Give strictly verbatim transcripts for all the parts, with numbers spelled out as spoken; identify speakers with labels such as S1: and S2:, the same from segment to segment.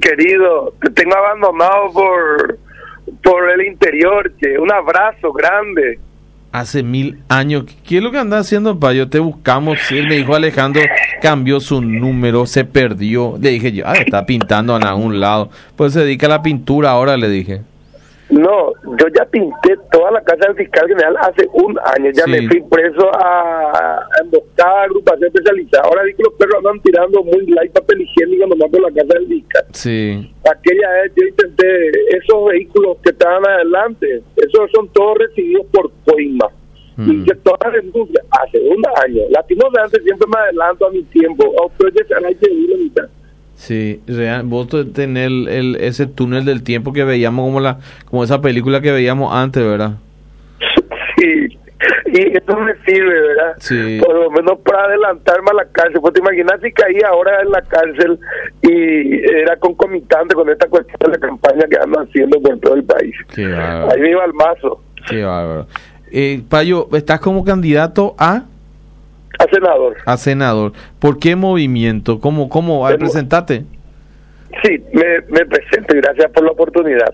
S1: querido, te tengo abandonado por, por el interior, che. Un abrazo grande.
S2: Hace mil años. ¿Qué es lo que anda haciendo, Payo? Te buscamos. Él me dijo, Alejandro, cambió su número, se perdió. Le dije yo, ah, está pintando en algún lado. Pues se dedica a la pintura ahora, le dije.
S1: No, yo ya pinté toda la casa del fiscal general hace un año. Ya
S2: Sí.
S1: me fui preso a, a emboscada, agrupación especializada. Ahora vi que los perros andan tirando muy light papel higiénico nomás por la casa del fiscal.
S2: Sí.
S1: Aquella vez yo intenté, esos vehículos que estaban adelante, esos son todos recibidos por Coima.
S2: Mm.
S1: Y que todas las denuncias hace un año. Lastimosamente siempre me adelanto a mi tiempo. A ustedes se hará que ir la mitad.
S2: Sí, real, vos tenés el, el, ese túnel del tiempo que veíamos como la como esa película que veíamos antes, ¿verdad?
S1: Sí, y eso me sirve, ¿verdad?
S2: Sí.
S1: Por lo menos para adelantarme a la cárcel. Pues te imaginas si caía ahora en la cárcel y era concomitante con esta cuestión de la campaña que andan haciendo por todo el país.
S2: Qué bárbaro.
S1: Ahí me iba al mazo.
S2: Qué bárbaro. Eh, Payo, ¿estás como candidato a
S1: A senador.
S2: a senador? ¿Por qué movimiento? ¿Cómo, cómo? A ver,
S1: Tengo-
S2: presentate.
S1: Sí, me, me presento y gracias por la oportunidad.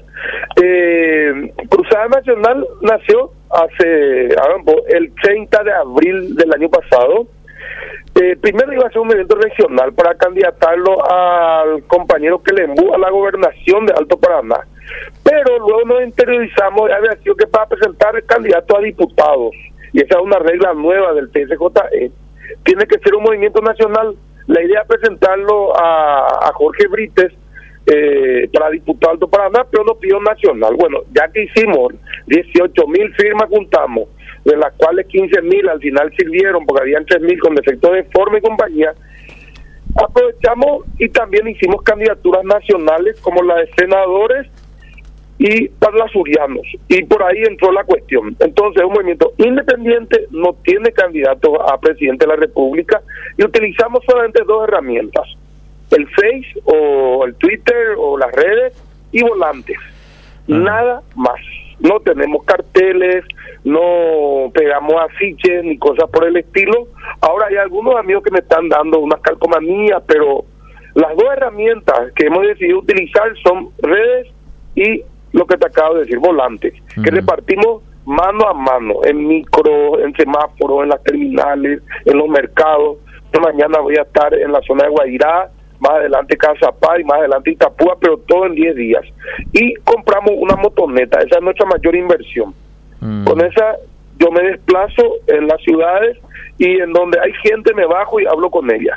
S1: Eh, Cruzada Nacional nació hace ah, el treinta de abril del año pasado. Eh, primero iba a ser un evento regional para candidatarlo al compañero Quelembú a la gobernación de Alto Paraná. Pero luego nos interiorizamos y había sido que para presentar el candidato a diputados, y esa es una regla nueva del T S J E, tiene que ser un movimiento nacional. La idea es presentarlo a, a Jorge Brites eh, para diputado Alto Paraná, pero no pidió nacional. Bueno, ya que hicimos dieciocho mil firmas, juntamos, de las cuales quince mil al final sirvieron, porque habían tres mil con defectos de forma y compañía. Aprovechamos y también hicimos candidaturas nacionales como la de senadores y parlasurianos, y por ahí entró la cuestión. Entonces, un movimiento independiente, no tiene candidato a presidente de la República, y utilizamos solamente dos herramientas: el Face o el Twitter o las redes, y volantes.
S2: Uh-huh.
S1: Nada más. No tenemos carteles, no pegamos afiches ni cosas por el estilo. Ahora hay algunos amigos que me están dando unas calcomanías, pero las dos herramientas que hemos decidido utilizar son redes y lo que te acabo de decir, volantes, uh-huh, que repartimos mano a mano, en micro, en semáforos, en las terminales, en los mercados. Mañana voy a estar en la zona de Guairá, más adelante Cazapá y más adelante Itapúa, pero todo en diez días. Y compramos una motoneta, esa es nuestra mayor inversión. Uh-huh. Con esa yo me desplazo en las ciudades y en donde hay gente me bajo y hablo con ellas.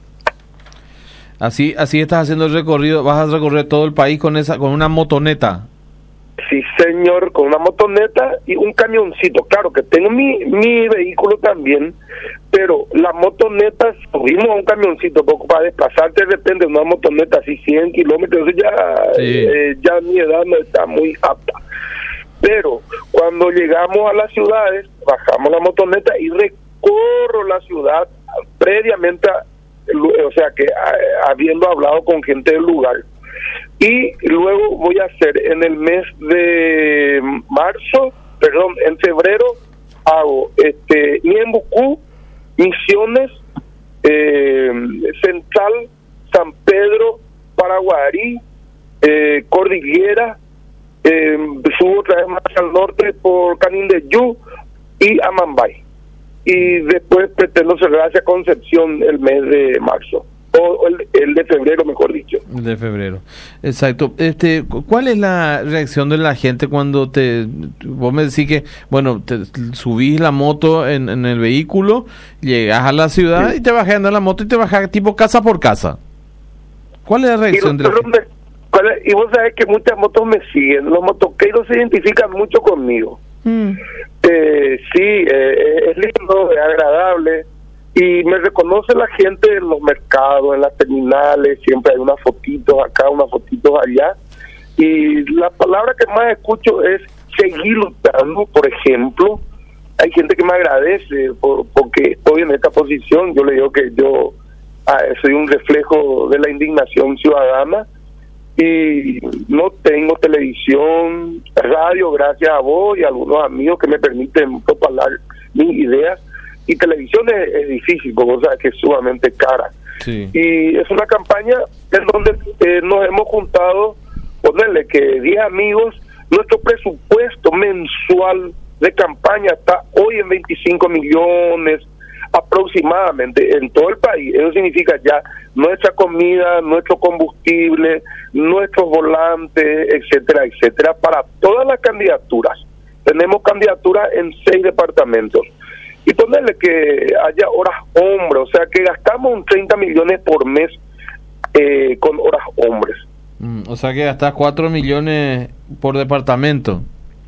S2: Así así estás haciendo el recorrido, vas a recorrer todo el país con esa con una motoneta.
S1: Sí, señor, con una motoneta y un camioncito. Claro que tengo mi, mi vehículo también, pero las motonetas, subimos a un camioncito poco para desplazarte, depende de una motoneta así cien kilómetros, ya, sí. eh, ya mi edad no está muy apta. Pero cuando llegamos a las ciudades, bajamos la motoneta y recorro la ciudad previamente, a, o sea que a, habiendo hablado con gente del lugar. Y luego voy a hacer en el mes de marzo, perdón, en febrero, hago este Ñembucú, Misiones, eh, Central, San Pedro, Paraguarí, eh, Cordillera, eh, subo otra vez más al norte por Canindeyú y Amambay. Y después pretendo cerrar hacia Concepción el mes de marzo. O el, el de febrero, mejor dicho.
S2: El de febrero, exacto. Este, ¿cuál es la reacción de la gente cuando te, vos me decís que, bueno, te subís la moto en, en el vehículo, llegas a la ciudad, sí, y te bajas en la moto y te bajas tipo casa por casa? ¿Cuál es la reacción
S1: y
S2: de la gente?
S1: Me, y vos sabés que muchas motos me siguen, los motoqueros se identifican mucho conmigo. Mm. Eh, sí, eh, es lindo, es agradable. Y me reconoce la gente en los mercados, en las terminales, siempre hay unas fotitos acá, unas fotitos allá. Y la palabra que más escucho es seguir luchando, por ejemplo. Hay gente que me agradece por, porque estoy en esta posición. Yo le digo que yo ah, soy un reflejo de la indignación ciudadana. Y no tengo televisión, radio, gracias a vos y a algunos amigos que me permiten propagar mis ideas. Y televisión es, es difícil, porque o sea, que es sumamente cara.
S2: Sí.
S1: Y es una campaña en donde eh, nos hemos juntado, ponerle que diez amigos, nuestro presupuesto mensual de campaña está hoy en veinticinco millones aproximadamente en todo el país. Eso significa ya nuestra comida, nuestro combustible, nuestros volantes, etcétera, etcétera, para todas las candidaturas. Tenemos candidaturas en seis departamentos. Y ponerle que haya horas hombres, o sea que gastamos un treinta millones por mes eh, con horas hombres.
S2: Mm, o sea que gastas cuatro millones por departamento,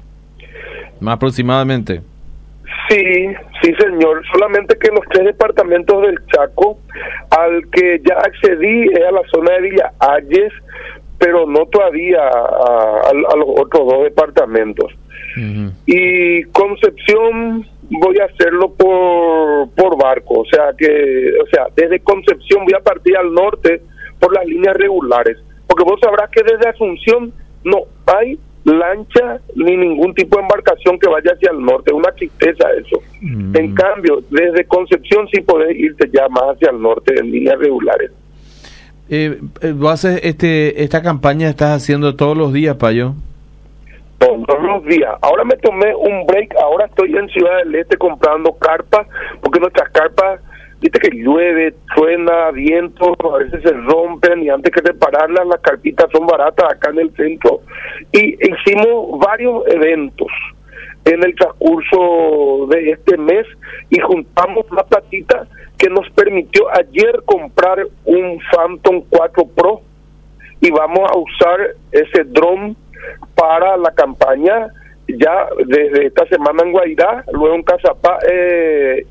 S2: más aproximadamente.
S1: Sí, sí señor, solamente que los tres departamentos del Chaco, al que ya accedí es a la zona de Villa Ayes, pero no todavía a, a, a los otros dos departamentos. Uh-huh. Y Concepción voy a hacerlo por por barco, o sea que, o sea, desde Concepción voy a partir al norte por las líneas regulares, porque vos sabrás que desde Asunción no hay lancha ni ningún tipo de embarcación que vaya hacia el norte, es una tristeza eso. Mm. En cambio, desde Concepción sí podés irte ya más hacia el norte en líneas regulares.
S2: Eh, ¿Vos haces este, esta campaña estás haciendo todos los días, Payo?
S1: Todos los días. Ahora me tomé un break, ahora estoy en Ciudad del Este comprando carpas, porque nuestras carpas, viste que llueve, suena, viento, a veces se rompen y antes que repararlas las carpitas son baratas acá en el centro. Y hicimos varios eventos en el transcurso de este mes y juntamos una platita que nos permitió ayer comprar un Phantom cuatro Pro y vamos a usar ese dron para la campaña ya desde esta semana en Guairá, luego en Cazapá, eh,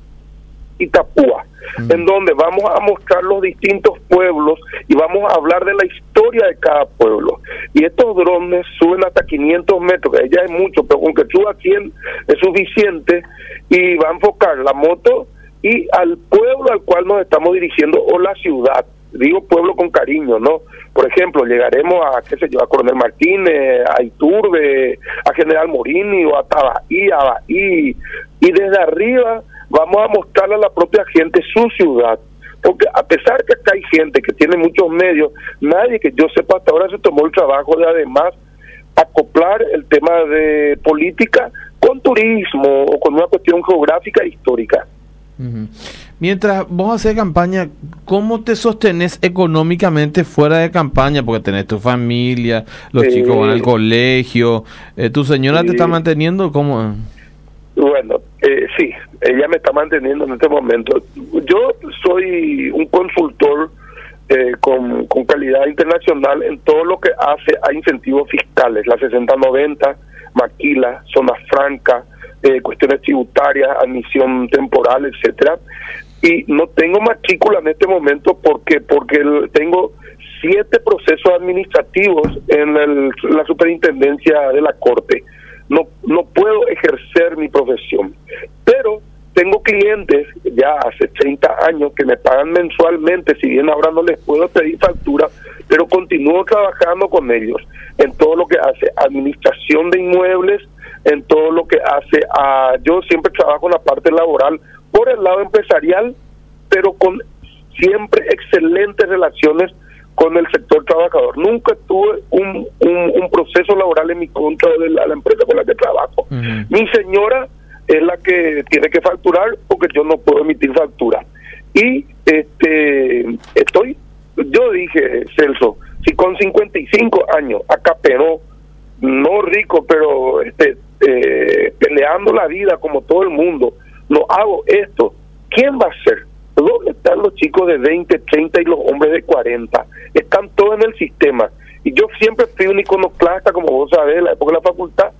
S1: Itapúa, mm. en donde vamos a mostrar los distintos pueblos y vamos a hablar de la historia de cada pueblo. Y estos drones suben hasta quinientos metros, que ya es mucho, pero con que suba cien es suficiente, y va a enfocar la moto y al pueblo al cual nos estamos dirigiendo, o la ciudad, digo pueblo con cariño, ¿no? Por ejemplo, llegaremos a, qué sé yo, a Coronel Martínez, a Iturbe, a General Morini, o a Tabaí, a Baí, y desde arriba vamos a mostrarle a la propia gente su ciudad, porque a pesar que acá hay gente que tiene muchos medios, nadie que yo sepa hasta ahora se tomó el trabajo de además acoplar el tema de política con turismo o con una cuestión geográfica e histórica.
S2: Uh-huh. Mientras vos haces campaña, ¿cómo te sostenés económicamente fuera de campaña? Porque tenés tu familia, los eh, chicos van al colegio, eh, ¿tu señora eh, te está manteniendo? ¿Cómo?
S1: Bueno, eh, sí, ella me está manteniendo en este momento. Yo soy un consultor eh, con, con calidad internacional en todo lo que hace a incentivos fiscales, la sesenta noventa, maquila, zona franca, eh, cuestiones tributarias, admisión temporal, etcétera. Y no tengo matrícula en este momento porque porque el, tengo siete procesos administrativos en el, la superintendencia de la Corte. No no puedo ejercer mi profesión, pero tengo clientes ya hace treinta años que me pagan mensualmente, si bien ahora no les puedo pedir factura, pero continúo trabajando con ellos en todo lo que hace administración de inmuebles, en todo lo que hace a, yo siempre trabajo en la parte laboral por el lado empresarial, pero con siempre excelentes relaciones con el sector trabajador. Nunca tuve un, un, un proceso laboral en mi contra de la, la empresa con la que trabajo. Uh-huh. Mi señora es la que tiene que facturar porque yo no puedo emitir factura. Y este estoy, yo dije, Celso, si con cincuenta y cinco años acá pero no rico, pero este eh, peleando la vida como todo el mundo, no hago esto, ¿quién va a ser? ¿Dónde están los chicos de veinte, treinta y los hombres de cuarenta? Están todos en el sistema. Y yo siempre fui un iconoclasta, como vos sabés, en la época de la facultad,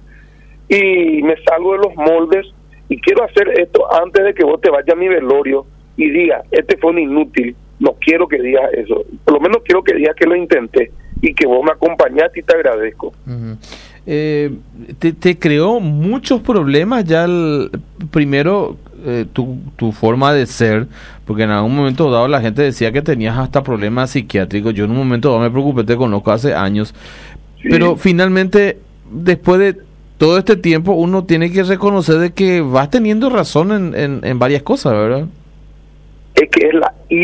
S1: y me salgo de los moldes, y quiero hacer esto antes de que vos te vayas a mi velorio y digas, este fue un inútil. No quiero que digas eso. Por lo menos quiero que digas que lo intenté y que vos me acompañaste y te agradezco. Uh-huh.
S2: Eh, te, te creó muchos problemas ya el, primero eh, tu, tu forma de ser, porque en algún momento dado la gente decía que tenías hasta problemas psiquiátricos. Yo en un momento dado me preocupé, te conozco hace años, sí. Pero finalmente después de todo este tiempo uno tiene que reconocer de que vas teniendo razón en, en, en varias cosas, ¿verdad?
S1: Es que es la ira,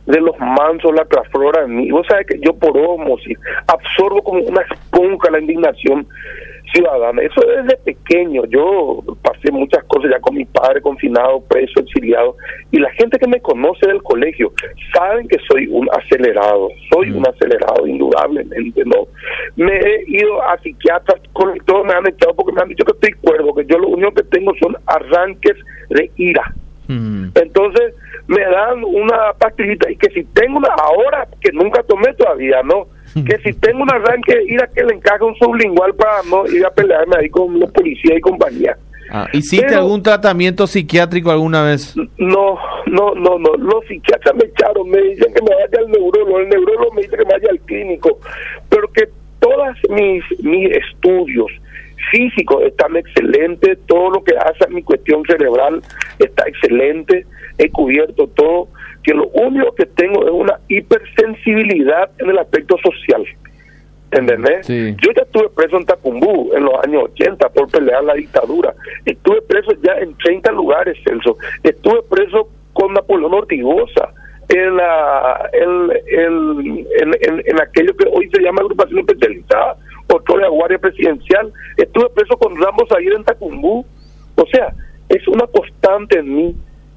S1: de los mansos la transflora en mí. Vos sabés que yo por osmosis absorbo como una esponja la indignación ciudadana. Eso desde pequeño. Yo pasé muchas cosas ya con mi padre confinado, preso, exiliado, y la gente que me conoce del colegio saben que soy un acelerado, soy mm. un acelerado, indudablemente, ¿no? Me he ido a psiquiatras, con todos me han echado porque me han dicho que estoy cuerdo, que yo lo único que tengo son arranques de ira. Mm. Entonces me dan una pastillita y que si tengo una ahora, que nunca tomé todavía, ¿no? Que si tengo un arranque de ira, que le encaje un sublingual para no ir a pelearme ahí con los policías y compañía.
S2: Ah, ¿hiciste Pero, algún tratamiento psiquiátrico alguna vez?
S1: No, no, no, no. Los psiquiatras me echaron, me dicen que me vaya al neurólogo, el neurólogo me dice que me vaya al clínico, pero que todos mis, mis estudios físicos están excelentes, todo lo que hace a mi cuestión cerebral está excelente, he cubierto todo, que lo único que tengo es una hipersensibilidad en el aspecto social, ¿entendés? Sí. Yo ya estuve preso en Tacumbú en los años ochenta por pelear la dictadura, estuve preso ya en treinta lugares, Celso, estuve preso con Napoleón Ortigosa, en, la, en, en, en, en, en aquello que hoy se llama agrupación especializada, otro de la Guardia Presidencial, estuve preso con Ramos Aguirre en Tacumbú, o sea, es una constante en mí,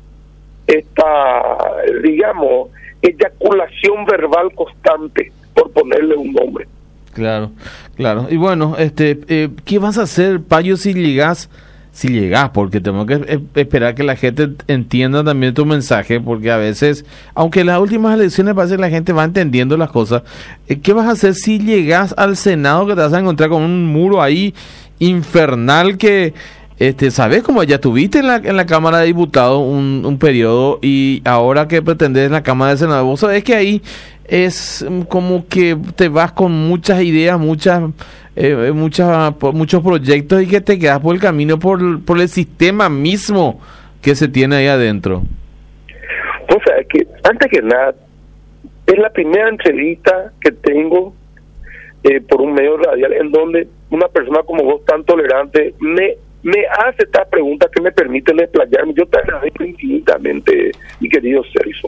S1: esta, digamos, eyaculación verbal constante, por ponerle un nombre.
S2: Claro, claro. Y bueno, este, eh, ¿qué vas a hacer, Payo, si llegas, si llegas? Porque tengo que eh, esperar que la gente entienda también tu mensaje, porque a veces, aunque en las últimas elecciones parece que la gente va entendiendo las cosas, eh, ¿qué vas a hacer si llegas al Senado, que te vas a encontrar con un muro ahí infernal que... Este, ¿sabes? Como ya tuviste en la, en la Cámara de Diputados un, un periodo y ahora que pretendes en la Cámara de Senado, vos sabés que ahí es como que te vas con muchas ideas, muchas, eh, muchas, muchos proyectos y que te quedas por el camino por, por el sistema mismo que se tiene ahí adentro.
S1: O sea, que antes que nada, es la primera entrevista que tengo eh, por un medio radial en donde una persona como vos tan tolerante me me hace esta pregunta que me permite desplayarme. Yo te agradezco infinitamente, mi querido Celso.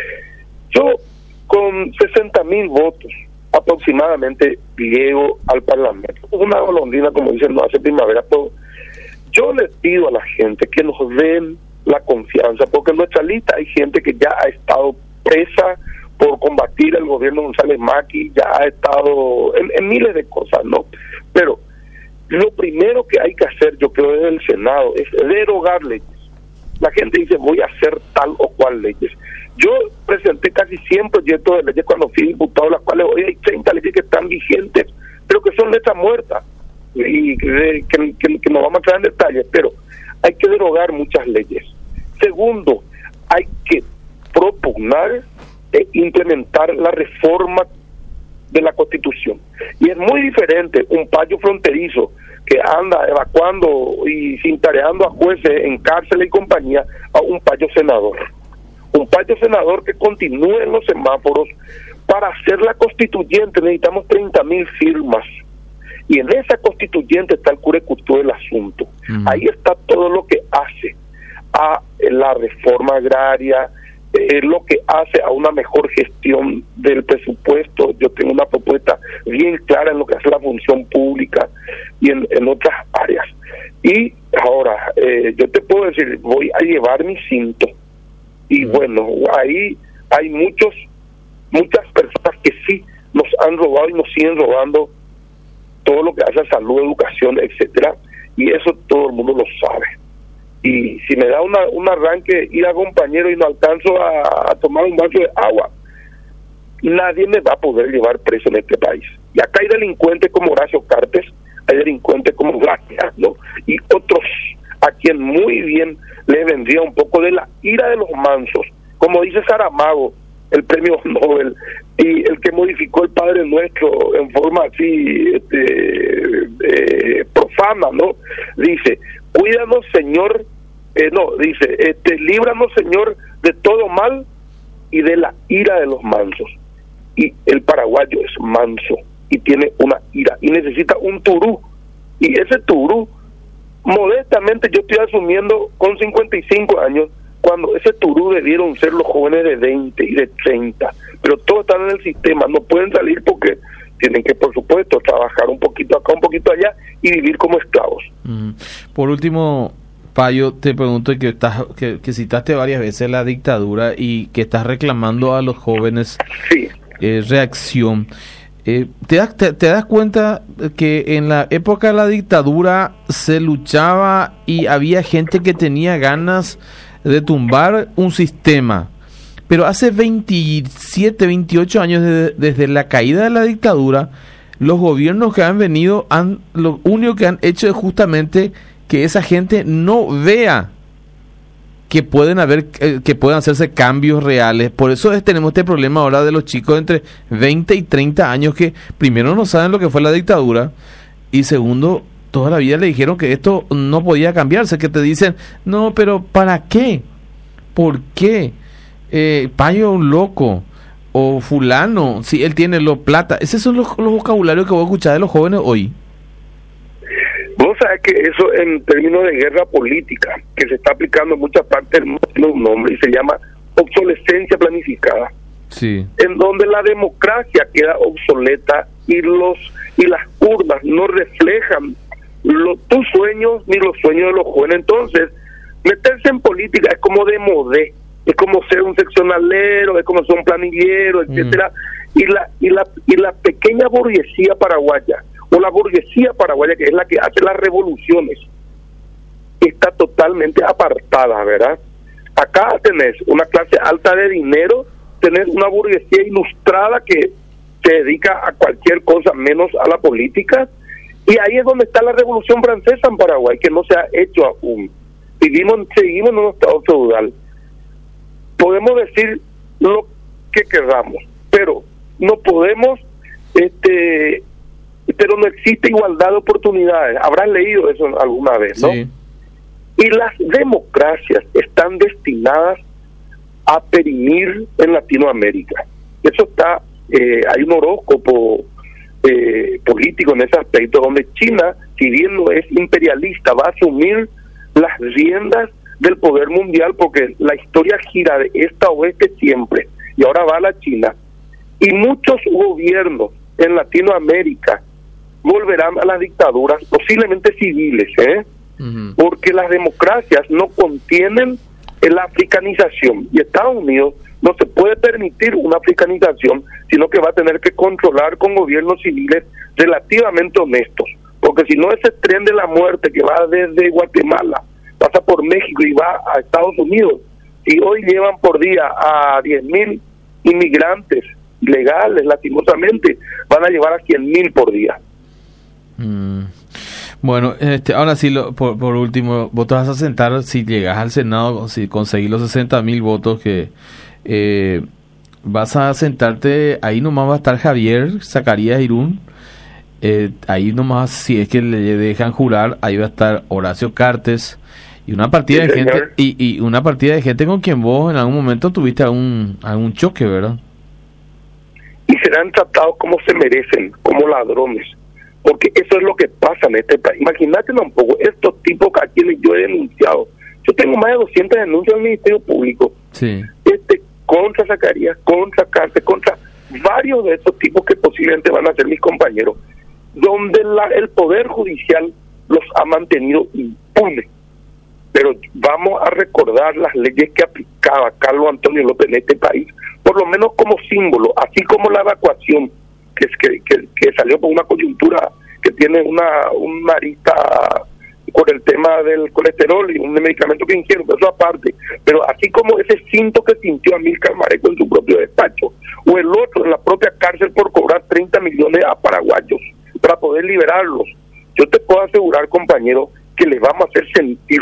S1: Yo, con sesenta mil votos aproximadamente, llego al Parlamento. Una golondrina, como dicen, no hace primavera, pero yo les pido a la gente que nos den la confianza, porque en nuestra lista hay gente que ya ha estado presa por combatir el gobierno de González Maqui, ya ha estado en, en miles de cosas, ¿no? Pero lo primero que hay que hacer, yo creo, desde el Senado es derogar leyes. La gente dice, voy a hacer tal o cual leyes. Yo presenté casi cien proyectos de leyes cuando fui diputado, las cuales hoy hay treinta leyes que están vigentes, pero que son letras muertas, y que, que, que, que nos vamos a entrar en detalles, pero hay que derogar muchas leyes. Segundo, hay que propugnar e implementar la reforma de la Constitución. Y es muy diferente un payo fronterizo que anda evacuando y cintareando a jueces en cárcel y compañía a un payo senador. Un payo senador que continúe en los semáforos. Para hacer la constituyente necesitamos treinta mil firmas. Y en esa constituyente está el curecutú del asunto. Uh-huh. Ahí está todo lo que hace a la reforma agraria, eh, lo que hace a una mejor gestión del presupuesto. Yo tengo una propuesta bien clara en lo que hace la función pública y en, en otras áreas. Y ahora, eh, yo te puedo decir, voy a llevar mi cinto. Y bueno, ahí hay muchos, muchas personas que sí nos han robado y nos siguen robando todo lo que hace a salud, educación, etcétera, y eso todo el mundo lo sabe. Y si me da una, un arranque ir a compañero y no alcanzo a, a tomar un vaso de agua, nadie me va a poder llevar preso en este país. Y acá hay delincuentes como Horacio Cartes, hay delincuentes como Gracia, ¿no? Y otros a quien muy bien le vendría un poco de la ira de los mansos, como dice Saramago, el premio Nobel, y el que modificó el Padre Nuestro en forma así este, eh, profana, ¿no? Dice, cuídanos, Señor, eh, no, dice, este, líbranos, Señor, de todo mal y de la ira de los mansos. Y el paraguayo es manso y tiene una ira y necesita un turú, y ese turú, modestamente yo estoy asumiendo con cincuenta y cinco años, cuando ese turú debieron ser los jóvenes de veinte y de treinta, pero todos están en el sistema, no pueden salir porque tienen que, por supuesto, trabajar un poquito acá, un poquito allá y vivir como esclavos.
S2: Mm. Por último, Payo, te pregunto que estás que, que citaste varias veces la dictadura y que estás reclamando a los jóvenes
S1: sí.
S2: eh, reacción. Eh, ¿te, das, te, ¿Te das cuenta que en la época de la dictadura se luchaba y había gente que tenía ganas de tumbar un sistema? Pero hace veintisiete, veintiocho años de, desde la caída de la dictadura, los gobiernos que han venido, han lo único que han hecho es justamente que esa gente no vea que pueden haber eh, que puedan hacerse cambios reales. Por eso es, tenemos este problema ahora de los chicos entre veinte y treinta años que primero no saben lo que fue la dictadura y segundo, toda la vida le dijeron que esto no podía cambiarse, que te dicen, no, pero ¿para qué? ¿Por qué? Eh, Payo un loco o fulano, si él tiene lo plata. Esos son los, los vocabularios que vos escuchás de los jóvenes hoy.
S1: Vos sabés que eso en términos de guerra política, que se está aplicando en muchas partes del mundo, tiene un nombre y se llama obsolescencia planificada.
S2: Sí. En
S1: donde la democracia queda obsoleta y los y las urnas no reflejan lo, tus sueños ni los sueños de los jóvenes. Entonces, meterse en política es como de modé, es como ser un seccionalero, es como ser un planillero, etcétera. Mm. Y la y la y la pequeña burguesía paraguaya o la burguesía paraguaya, que es la que hace las revoluciones, está totalmente apartada, ¿verdad? Acá tenés una clase alta de dinero, tenés una burguesía ilustrada que se dedica a cualquier cosa menos a la política, y ahí es donde está la Revolución Francesa en Paraguay, que no se ha hecho aún. Vivimos, seguimos en un estado feudal. Podemos decir lo que queramos, pero no podemos, este... pero no existe igualdad de oportunidades. Habrás leído eso alguna vez, ¿no?
S2: Sí.
S1: Y las democracias están destinadas a perimir en Latinoamérica. Eso está, eh, hay un horóscopo eh, político en ese aspecto, donde China, si bien no es imperialista, va a asumir las riendas del poder mundial, porque la historia gira de este a oeste siempre, y ahora va a la China. Y muchos gobiernos en Latinoamérica volverán a las dictaduras, posiblemente civiles, ¿eh? Uh-huh. Porque las democracias no contienen la africanización, y Estados Unidos no se puede permitir una africanización, sino que va a tener que controlar con gobiernos civiles relativamente honestos, porque si no, ese tren de la muerte que va desde Guatemala, pasa por México y va a Estados Unidos, y hoy llevan por día a diez mil inmigrantes ilegales, lastimosamente, van a llevar a cien mil por día.
S2: Mm. Bueno, este, ahora sí, lo, por, por último, vos te vas a sentar, si llegas al Senado, si conseguís los sesenta mil votos, que eh, vas a sentarte, ahí nomás va a estar Javier Zacarías Irún, eh, ahí nomás, si es que le dejan jurar, ahí va a estar Horacio Cartes, y una partida sí, de señor. gente y, y una partida de gente con quien vos en algún momento tuviste algún, algún choque, ¿verdad?
S1: Y serán tratados como se merecen, como ladrones, porque eso es lo que pasa en este país. Imagínate un poco, estos tipos a quienes yo he denunciado, yo tengo más de doscientas denuncias del Ministerio Público,
S2: sí.
S1: este contra Zacarías, contra Cárcel, contra varios de estos tipos que posiblemente van a ser mis compañeros, donde la, el Poder Judicial los ha mantenido impunes. Pero vamos a recordar las leyes que aplicaba Carlos Antonio López en este país, por lo menos como símbolo, así como la evacuación, que, es que, que, que salió por una coyuntura que tiene una, una arista con el tema del colesterol y un medicamento que ingiero, eso aparte, pero así como ese cinto que sintió Amílcar Mareco en su propio despacho, o el otro en la propia cárcel por cobrar treinta millones a paraguayos para poder liberarlos, yo te puedo asegurar, compañero, que les vamos a hacer sentir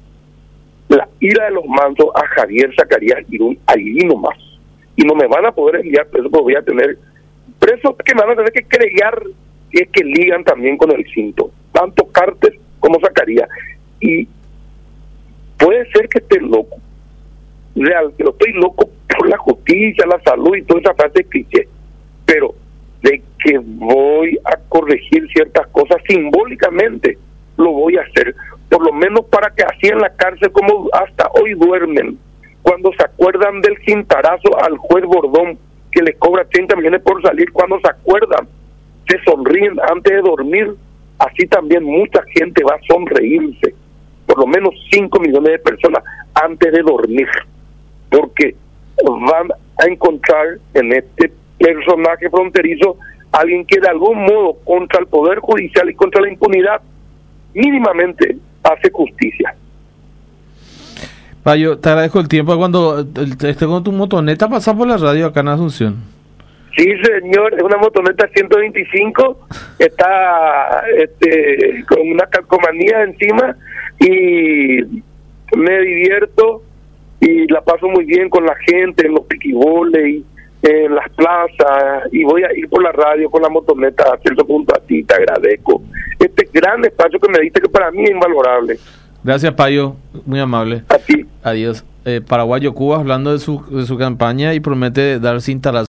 S1: la ira de los mansos a Javier Zacarías Irún ahí nomás, y no me van a poder enviar presos, porque voy a tener presos que me van a tener que crear, si es que ligan también con el cinto, tanto Cartes como Zacarías. Y puede ser que esté loco, real, pero estoy loco por la justicia, la salud y toda esa frase cliché, pero de que voy a corregir ciertas cosas simbólicamente, lo voy a hacer, por lo menos para que así en la cárcel, como hasta hoy duermen cuando se acuerdan del cintarazo al juez Bordón, que le cobra treinta millones por salir, cuando se acuerdan, se sonríen antes de dormir, así también mucha gente va a sonreírse, por lo menos cinco millones de personas antes de dormir, porque van a encontrar en este personaje fronterizo alguien que de algún modo contra el Poder Judicial y contra la impunidad mínimamente hace justicia.
S2: Payo, te agradezco el tiempo. Cuando esté con tu motoneta, pasar por la radio acá en Asunción.
S1: Sí, señor, es una motoneta ciento veinticinco, está este, con una calcomanía encima y me divierto y la paso muy bien con la gente en los piquiboles, en las plazas, y voy a ir por la radio con la motoneta a cierto punto. A ti te agradezco este gran espacio que me diste, que para mí es invalorable.
S2: Gracias, Payo, muy amable.
S1: A ti.
S2: Adiós. Eh, Paraguayo Cuba hablando de su, de su campaña y promete dar cinta